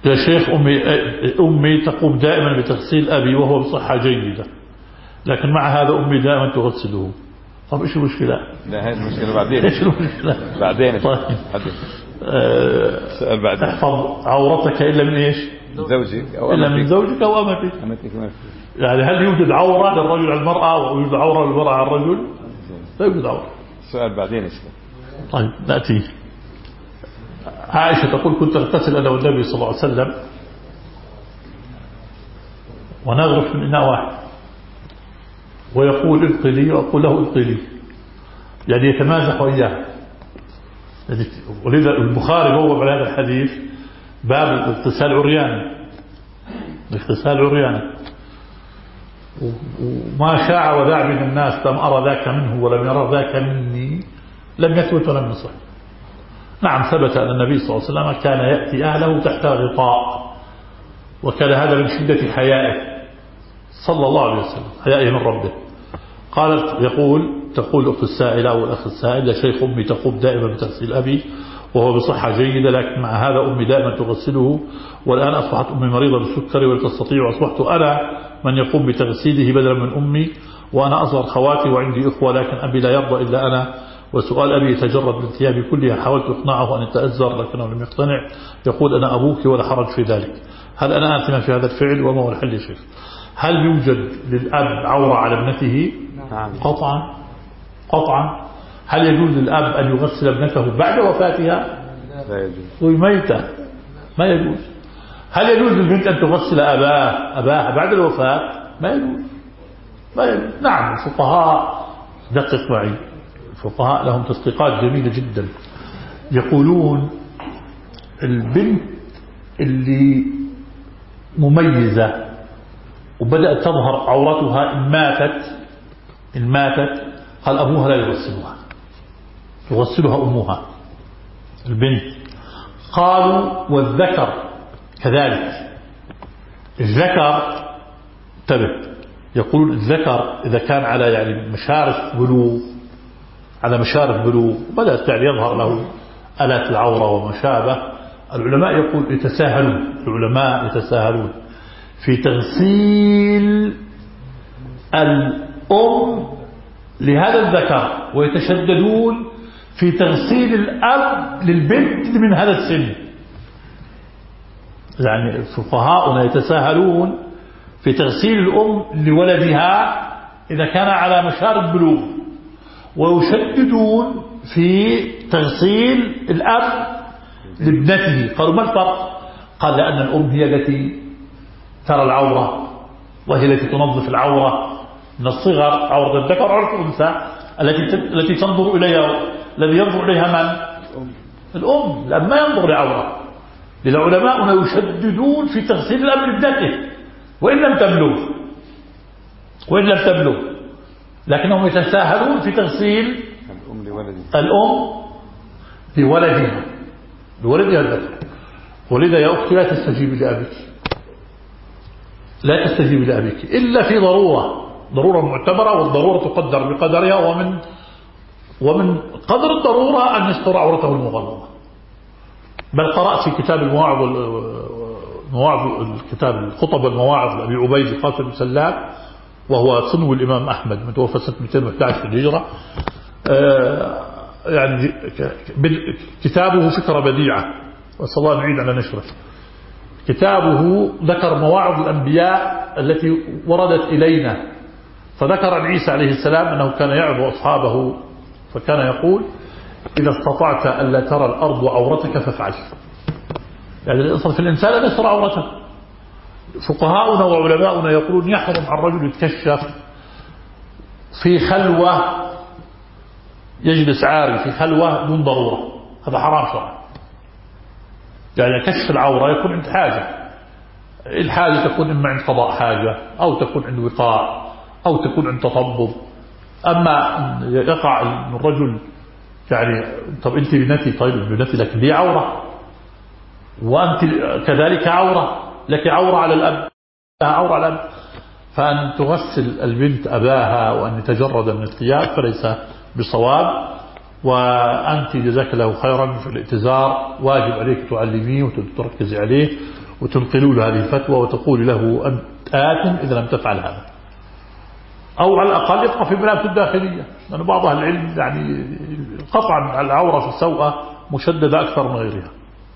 يا شيخ أمي تقوم دائما بتغسيل أبي وهو بصحة جيدة، لكن مع هذا أمي دائما تغسله. طب إيش المشكلة؟ لا هاي المشكلة بعدين. إيش المشكلة؟ بعدين. طيب. سؤال بعدين. احفظ عورتك إلا من إيش؟ زوجك أو إلا من زوجك أو أمتك. يعني هل يوجد عورة للرجل على المرأة ويوجد عورة للمرأة على الرجل؟ لا يوجد عورة. سؤال بعدين إيش؟ طيب نأتي. عائشة تقول كنت أغتسل أنا والنبي صلى الله عليه وسلم ونغرف من إناء واحد، ويقول ابقي لي وأقول له ابقي لي، يعني يتمازح وإياه. ولذا البخاري بوب على هذا الحديث باب الاغتسال عريانا، الاغتسال عريانا. وما شاع وذاع من الناس لم أرى ذاك منه ولم يرى ذاك مني لم يثبت ولم يصح. نعم ثبت أن النبي صلى الله عليه وسلم كان يأتي أهله تحت غطاء، وكان هذا من شدة حيائه صلى الله عليه وسلم، حيائه من ربه. تقول أخت السائلة أو الأخ السائل: يا شيخ أمي تقوم دائما بتغسيل أبي وهو بصحة جيدة، لكن مع هذا أمي دائما تغسله، والآن أصبحت أمي مريضة بالسكري ولا تستطيع، وأصبحت أنا من يقوم بتغسيله بدلا من أمي، وأنا أصغر خواتي وعندي إخوة، لكن أبي لا يرضى إلا أنا، وسؤال أبي يتجرد من ثيابي كلها، حاولت إقناعه أن يتأزر لكنه لم يقتنع، يقول أنا أبوك ولا حرج في ذلك. هل أنا آثم في هذا الفعل وما هو الحل يا شيخ؟ هل يوجد للأب عورة على ابنته؟ قطعا قطعا. هل يجوز للأب أن يغسل ابنته بعد وفاتها؟ لا يجوز. وميتة ما يجوز. هل يجوز للبنت أن تغسل أباها بعد الوفاة؟ ما يجوز. نعم الفقهاء دقق معي، الفقهاء لهم تدقيقات جميلة جدا. يقولون البنت اللي مميزة وبدأت تظهر عورتها إن ماتت قال أبوها لا يغسلها، تغسلها أمها البنت. قالوا والذكر كذلك. الذكر انتبه، يقولون الذكر إذا كان على يعني مشارف بلوغ بدأت يعني يظهر له آلات العورة وما شابه، العلماء يتساهلون في تغسيل الأم لهذا الذكر، ويتشددون في تغسيل الأب للبنت من هذا السن. يعني فقهاؤنا يتساهلون في تغسيل الأم لولدها إذا كان على مشارف بلوغ، ويشددون في تغسيل الأب لابنته. قالوا ما الفرق؟ قال لأن الأم هي التي ترى العورة، وهي التي تنظف العورة من الصغر، عورة الذكر وعورة الأنثى التي تنظر إليها. الذي ينظر إليها من؟ الأم. الأب ما ينظر لعورة. للعلماء يشددون في تغسيل الأب لابنته وإن لم تبلغ، لكنهم يتساهلون في تغسيل الأم لولدها الذكر. ولذا يا أختي لا تستجيب لأبيك إلا في ضرورة معتبرة، والضرورة تقدر بقدرها، ومن قدر الضرورة أن يستر عورته المغلظة. بل قرأت في كتاب كتاب الخطب والمواعظ لأبي عبيد القاسم بن سلام، وهو صنو الإمام أحمد متوفى سنة 211 في الهجرة. يعني كتابه فكرة بديعة، وصلى الله نعيد على نشره. كتابه ذكر مواعظ الأنبياء التي وردت إلينا، فذكر عن عيسى عليه السلام أنه كان يعظ أصحابه فكان يقول: إذا استطعت ألا ترى الأرض عورتك فافعل. يعني الأصل في الإنسان أن يستر عورته. فقهاؤنا وعلماؤنا يقولون يحرم على الرجل يتكشف في خلوة، يجلس عاري في خلوة دون ضرورة، هذا حرام شرعا. يعني كشف العورة يكون عند حاجة، الحاجة تكون إما عند قضاء حاجة، أو تكون عند وقاء، أو تكون عند تطبب. أما يقع الرجل يعني طب أنت بنتي، طيب بنتي لكن لي عورة، وأنت كذلك عورة، لك عورة على الأب، عورة على الأب. فأن تغسل البنت أباها وأن يتجرد من الثياب فليس بصواب. وأنت جزاك الله خيرا في الاعتذار، واجب عليك تعلميه وتركز عليه، وتنقلوا له هذه الفتوى وتقول له أنت آثم إذا لم تفعل هذا، أو على الأقل يبقى في ملابسه الداخلية، لأن بعض أهل العلم يعني قطعا العورة في السوءة مشددة أكثر من غيرها.